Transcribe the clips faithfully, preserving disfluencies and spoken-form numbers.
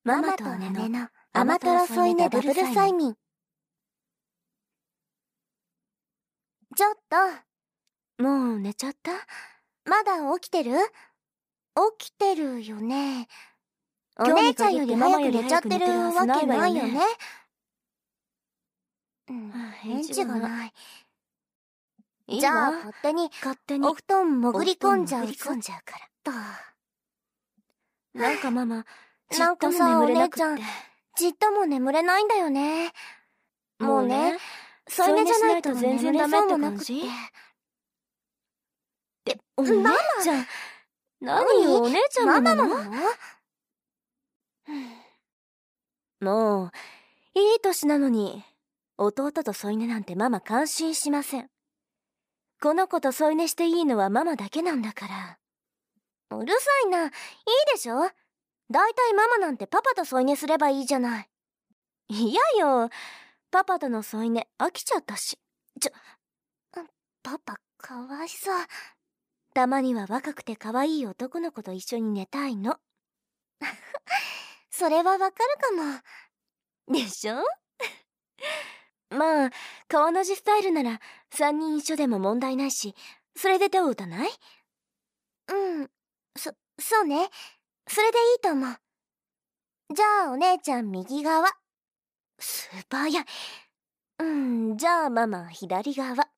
ママと姉の甘とろ添い寝ダブル催眠。ちょっと、もう寝ちゃった？まだ起きてる？起きてるよね。お姉ちゃんより早く寝ちゃってるわけないよね。うん、返事がない。じゃあ勝手に勝手にお布団潜り込んじゃうからと。なんかママ、なんかさ、お姉ちゃん、ちっとも眠れないんだよね。もうね、添い寝じゃないと全然ダメって感じ？え、お姉ちゃん、何よ、お姉ちゃんママなの？もう、いい年なのに、弟と添い寝なんてママ感心しません。この子と添い寝していいのはママだけなんだから。うるさいな、いいでしょ？だいたいママなんてパパと添い寝すればいいじゃない。いやよ、パパとの添い寝飽きちゃったし。ちょ、パパかわいそう。たまには若くて可愛い男の子と一緒に寝たいの。それはわかるかも。でしょ？まあ、顔の字スタイルなら三人一緒でも問題ないし、それで手を打たない？うん、そ、そうね。それでいいと思う。じゃあお姉ちゃん右側。素早い。うん、じゃあママ左側。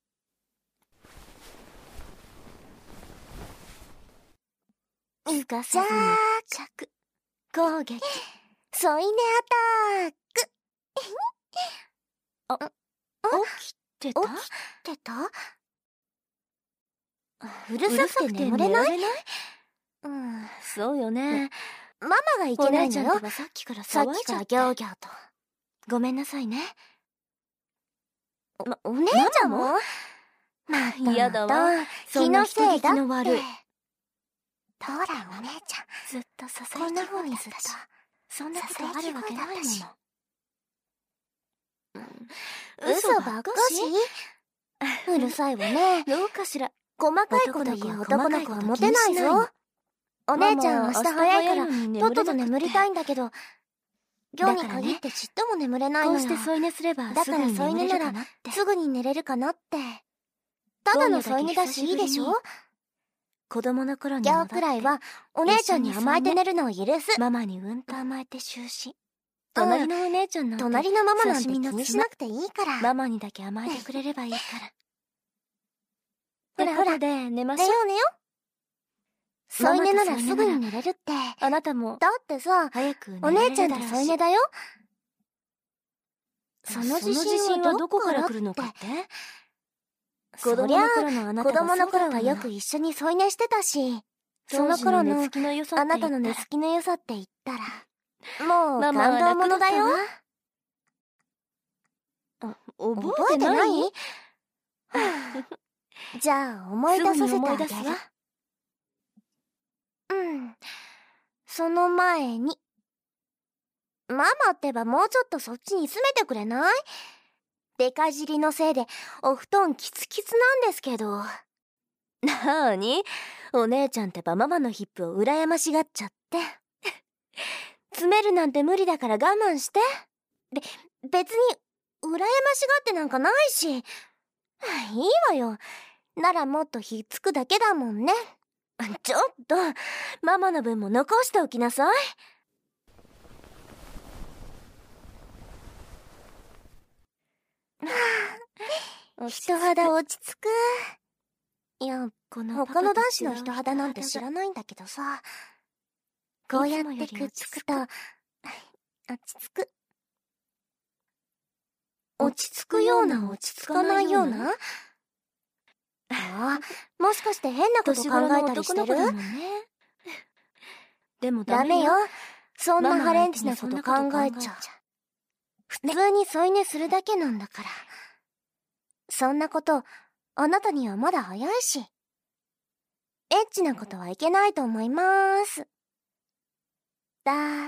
すかさず密着。攻撃。添い寝アタック。あ、起きてた？起きてた？うるさくて眠れない？うん、そうよね。ママがいけないのよ。さっきから騒いじゃって。ギャーギャーと。ごめんなさいね。ま、お姉ちゃんも？また嫌だわ。気のせいだって。ほら、お姉ちゃん。ずっとささやき声だったし。こんな風にずっと。そんなことあるわけないもの。嘘ばっかし？うるさいわね。どうかしら。細かいこと言う男の子はモテないぞ。お姉ちゃん明日早いからとっとと眠りたいんだけど、今日に限ってちっとも眠れないのよ。こうして添い寝すればだから添い寝ならすぐに寝れるかなって。ただの添い寝だしいいでしょ？子供の頃に戻って、ギャオくらいはお姉ちゃんに甘えて寝るのを許す。ママにうんと甘えて就寝。隣のお姉ちゃんなんて、隣のママなんて気にしなくていいから。ママにだけ甘えてくれればいいから。ほらほら、で寝ましょう。寝よう寝よう。添い寝ならすぐに寝れるって。あなたも。だってさ、早くお姉ちゃんと添い寝だよ。その自信はどこから来るのかって？子供の頃のあなたがそうだったの？子供の頃はよく一緒に添い寝してたし、その頃のあなたの寝つきの良さって言ったら、もう感動ものだよ。覚えてない？じゃあ思い出させてあげる。うん。その前に。ママってばもうちょっとそっちに住めてくれない？デカ尻のせいでお布団キツキツなんですけど。なーに？お姉ちゃんってばママのヒップを羨ましがっちゃって。詰めるなんて無理だから我慢して。べ、別に羨ましがってなんかないし。いいわよ。ならもっとひっつくだけだもんね。ちょっと、ママの分も残しておきなさい。人肌落ち着く。いや、この他の男子の人肌なんて知らないんだけどさ。こうやってくっつくと、落ち着く。落ち着くような落ち着かないような？ああ、もしかして変なこと考えたりしてる？でもダメよ。そんなハレンチなこと考えちゃ。普通に添い寝するだけなんだから。そんなこと、あなたにはまだ早いし。エッチなことはいけないと思いまーす。だから、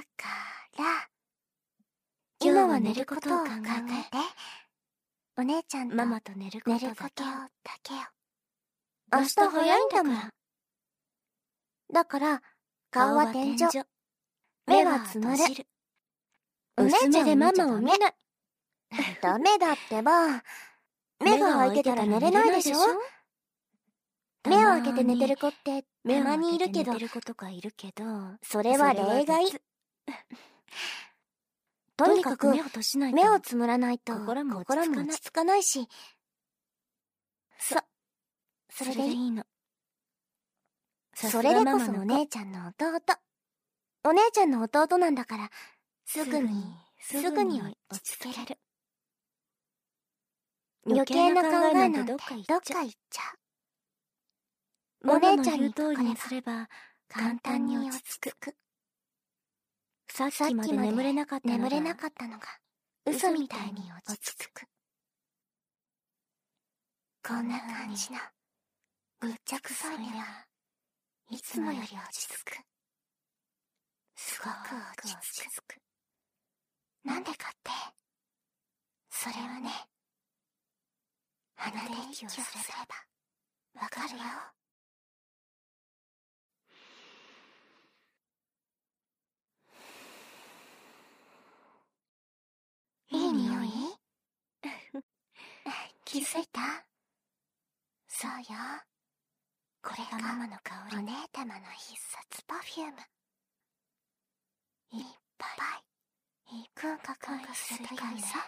今は寝ることを考えて。お姉ちゃんとママと寝ることだけよ。明日早いんだもん。だから、顔は天井。 目はつむる。薄目でママを見ない。ダメだってば。目が開いてたら寝れないでしょ。目を開けて寝てる子ってたまにいるけど、それは例外。とにかく目をつむらないと心も落ち着かないし。そ、それでいいの。それでこそお姉ちゃんの弟。お姉ちゃんの弟なんだから、すぐに、すぐに落ち着けれる。余計な考えなんてどっか行っちゃう。お姉ちゃんに通りにすれば簡単に落ち着く。さっきまで眠れなかったのが嘘みたいに落ち着く。こんな感じのぐっちゃくさい目はいつもより落ち着く。すごく落ち着く。なんでかって、それはね、鼻で息をすればわかるよ。いい匂い？気づいた？そうよ。これがママの香り。お姉たまの必殺パフューム。いっぱい、いくんかくんかするといいさ。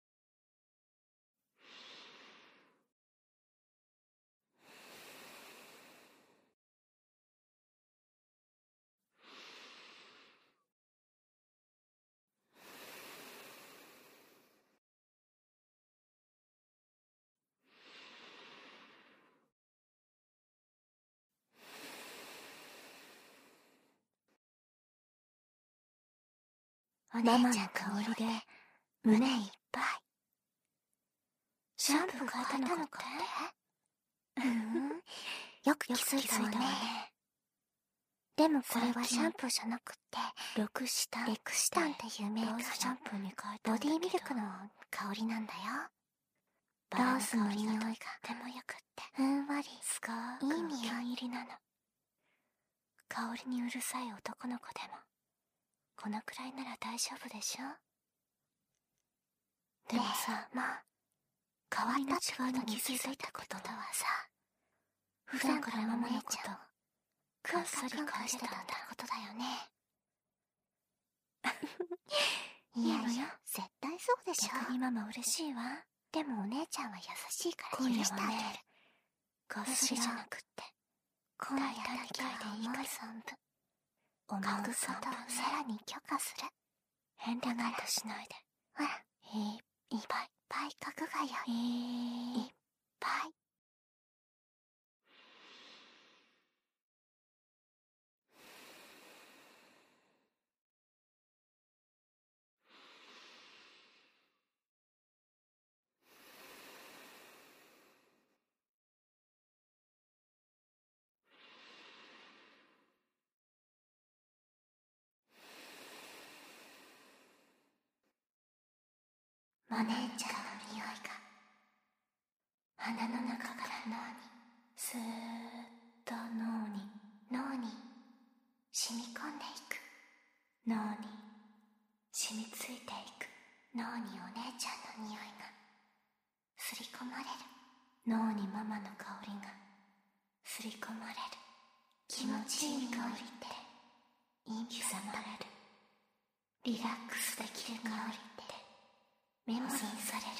ママの香りで胸いっぱい。シャンプー変えたのかって？うん、よく気づいたわね。でもこれはシャンプーじゃなくって、ロクシタン。レクシタンっていうメーカーのシャンプーに変えたボディミルクの香りなんだよ。ローズの匂いがとてもよくって、ふんわりすごくいい匂い入りなの。香りにうるさい男の子でもこのくらいなら大丈夫でしょ。でもさ、まあ変わった違いに気づいたこととはさ、普段からママのことこっそり返してたんだことだよね。いやいや、絶対そうでしょ。逆にママ嬉しいわ。でもお姉ちゃんは優しいから許してあげる。こっそりじゃなくって、今夜だけは思う存分。思う存分さらに許可する。遠慮なんてしないで。ほら、いっぱいいっぱい書くがよ。いっぱい。お姉ちゃんの匂いが鼻の中から脳に、スーッと脳に、脳に染み込んでいく。脳に染みついていく。脳にお姉ちゃんの匂いがすり込まれる。脳にママの香りがすり込まれる。気持ちいい香りって陰刻まれる。リラックスできる香りってメモリーされる。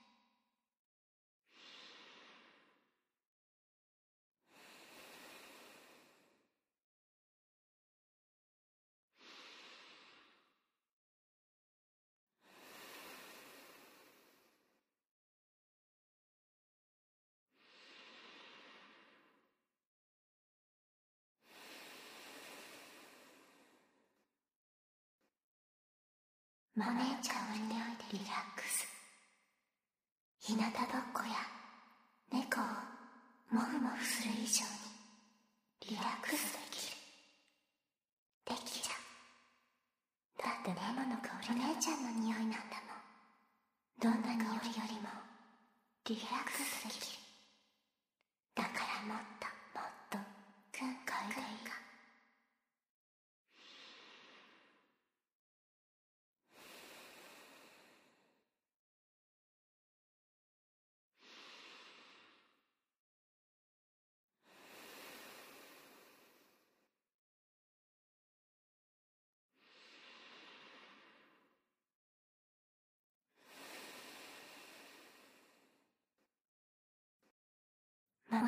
お姉ちゃんの匂いでリラックス。日向ぼっこや猫をもふもふする以上にリラックスできる。できちゃう。だってママの香りお姉ちゃんの匂いなんだもん。どんな香りよりもリラックスできる。だからもっともっとくん嗅いでいいか。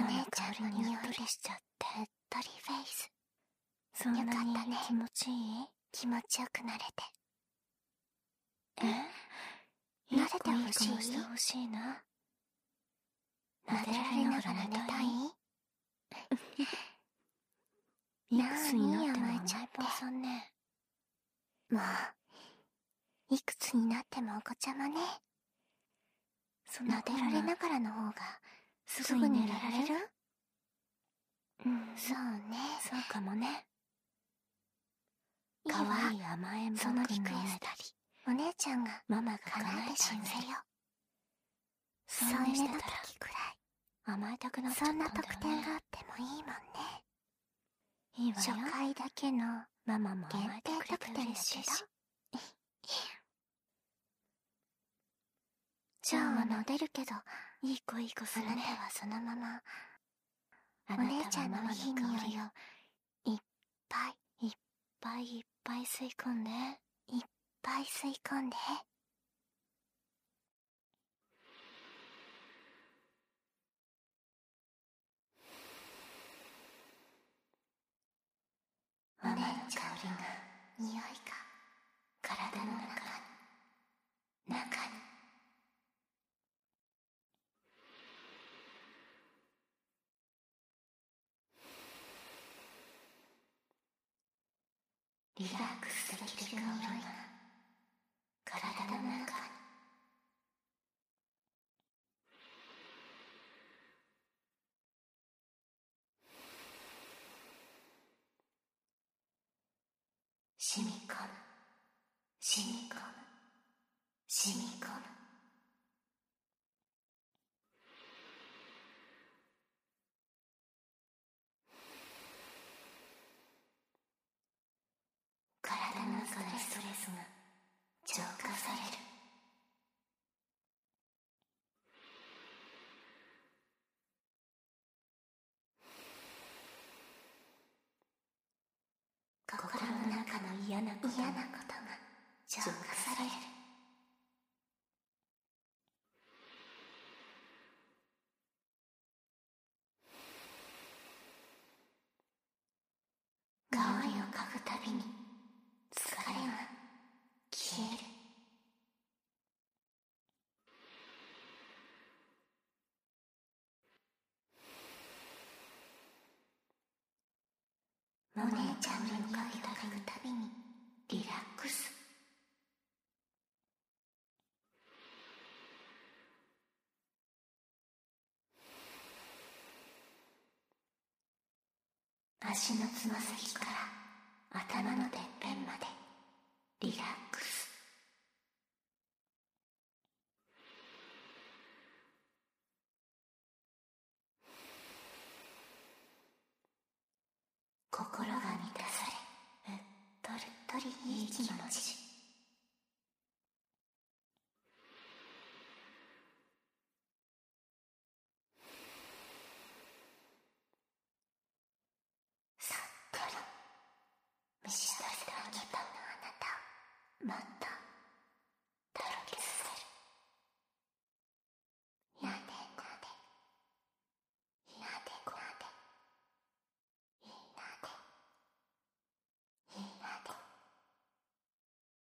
姉ちゃんの匂いでしちゃって、うっとりフェイス。そんなに気持ちいい？気持ちよくなれて。え？撫でてほしい？してほしいな。撫でられながら寝たい？いくつになっても甘えちゃいぽさんね。もう、いくつになってもお子ちゃまね。撫でられながらの方が、すぐに寝られる？うん、そうね。そうかもね。かわいい甘えん坊くんのリクエスト、お姉ちゃんがママが叶えてしんぜよ。そうしてた時くらい甘えたくなっちゃったんだよね。そんな特典があってもいいもんね。いいわよ。初回だけのママも甘えてくれて嬉しいし。じゃあ撫でるけど、いい子いい子するね。あなたはそのままお姉ちゃんのいい匂いをいっぱいいっぱいいっぱい吸い込んで、いっぱい吸い込んで。お姉の香りが、匂いが体の中に、中に。リラックスできる香りが体の中に。染み込む、染み込む、染み込む。体の中でストレスが浄化される。心の中の嫌なことが浄化される。香りを嗅ぐたびに疲れが消える。お姉ちゃんの匂いを嗅ぐたびにリラックス。足のつま先から頭のてっぺんまでリラックス。心が満たされ、うっとりとりいい気持ち。さっとり召し出してあげたのあなた、またとろけさせる。なでなで、なでなで、いいなで、いいなで。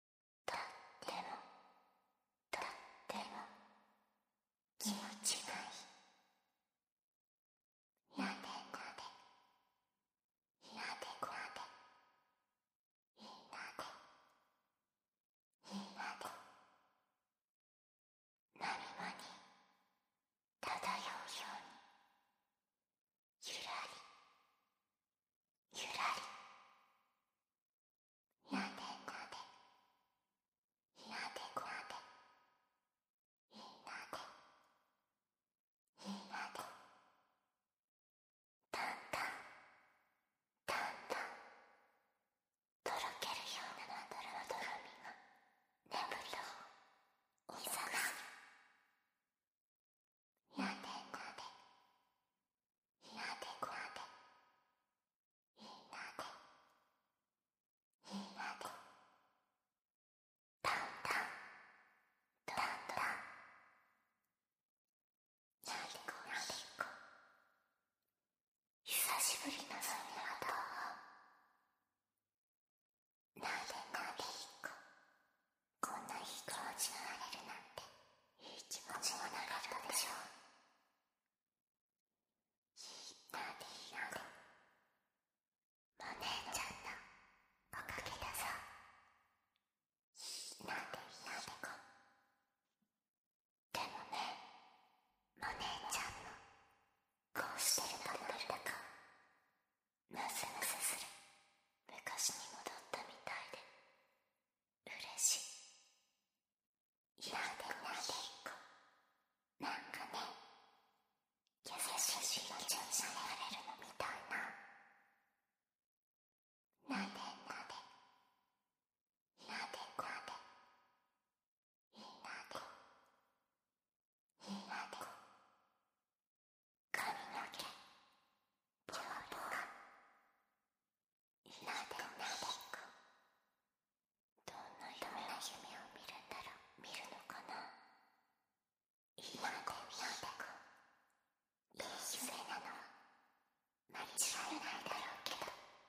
今こう見てこいい夢なの間違いないだろうけど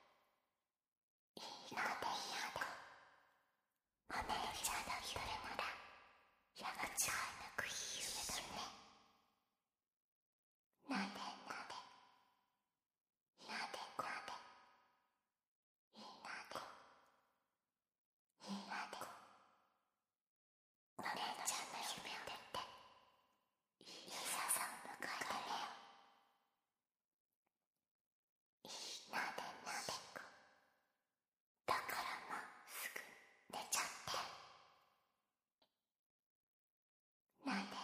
いいなでいいやだお姉ちゃんの夢ならやがちゃいなくいい夢だねなでなでなでこでいいなでいいなでお姉ちゃんの夢を見ていい朝を迎えてねよいいなでなでこだからもうすぐ寝ちゃってなでなで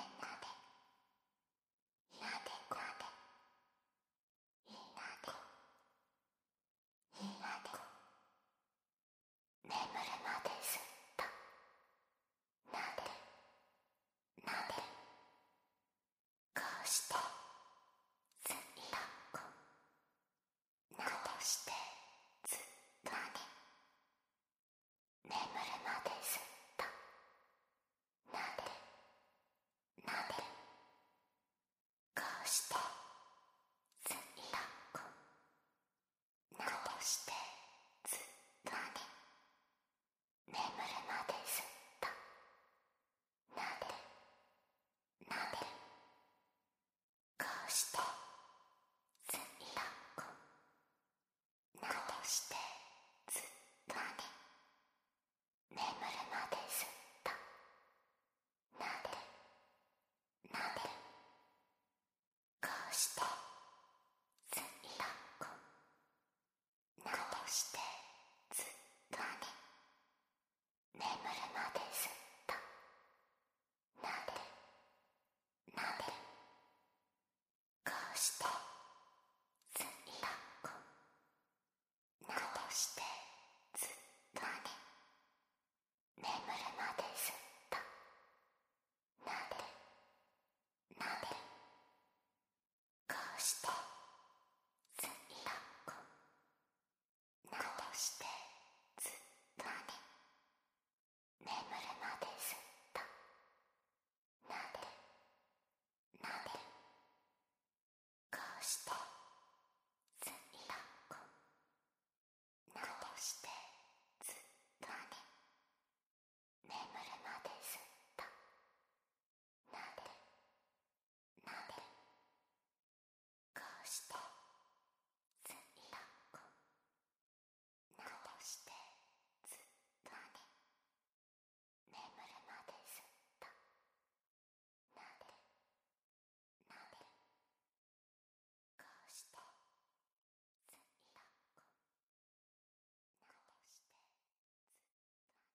なでこでいいなでいいなで眠るまでずっとなでなでこうしてずっとこうなでしてずっとね眠るまでずっとなでなでこうしてずっとこうなでしてずっとね眠るまでずっとなでなでこうしてずっとこうなでしてずっとね眠るまでずっとなでなでこうしてずっとこうなでしてずっとね眠るまでずっとなでなでこうしてずっとこうなでしてずっとね眠るまでずっとなでなでこうしてずっとこうなでしてずっとね眠るまでずっとなでなでこうしてずっとこうなでしてずっとね眠るまでずっとなでなでこうしてずっとこうなでしてずっとね眠るまでずっとなでなでこうしてずっとこうなでしてずっとね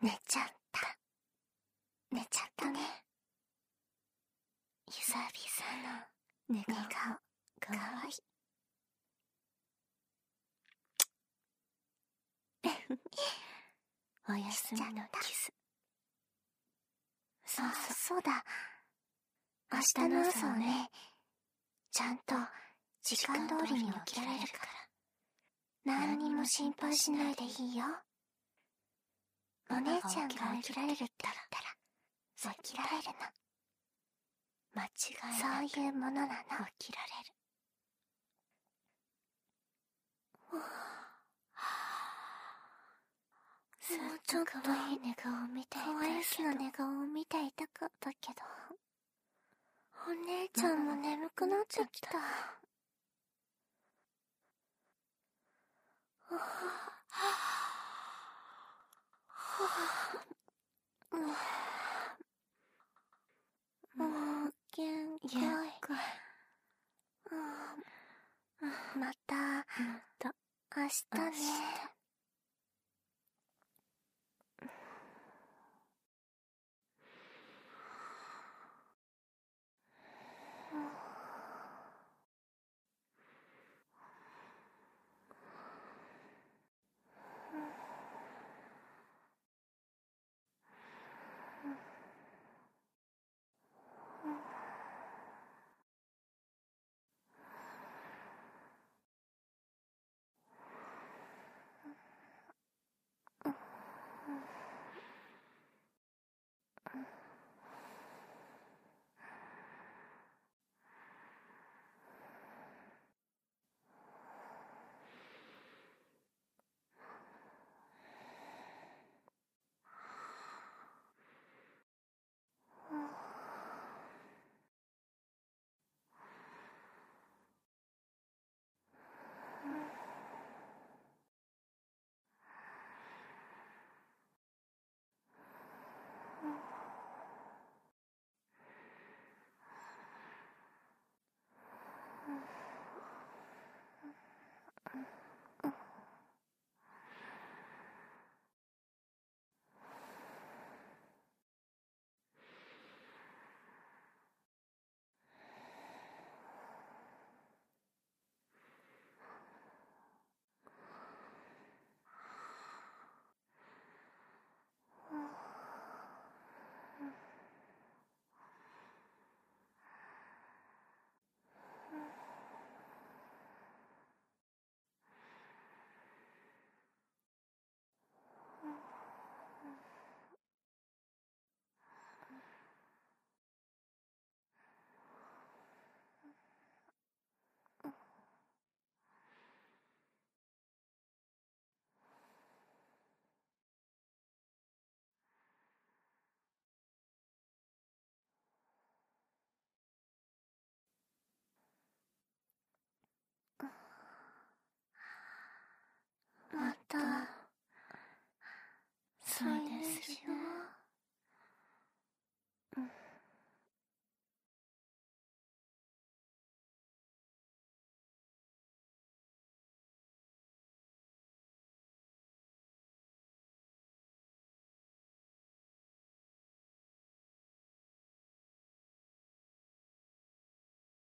寝ちゃった。寝ちゃったね。久々の寝顔、かわいい。おやすみのキス。そうそう、そうだ。明日の朝はね、ちゃんと時間通りに起きられるから、何にも心配しないでいいよ。お姉ちゃんが起きられるって言ったら、起きられるの。間違いなくそういうものなの。起きられる。もうちょっと可愛い寝顔を見ていたいけど、可愛い素の寝顔を見ていたかったけど、お姉ちゃんも眠くなってきた。もう限界。また、また明日ね。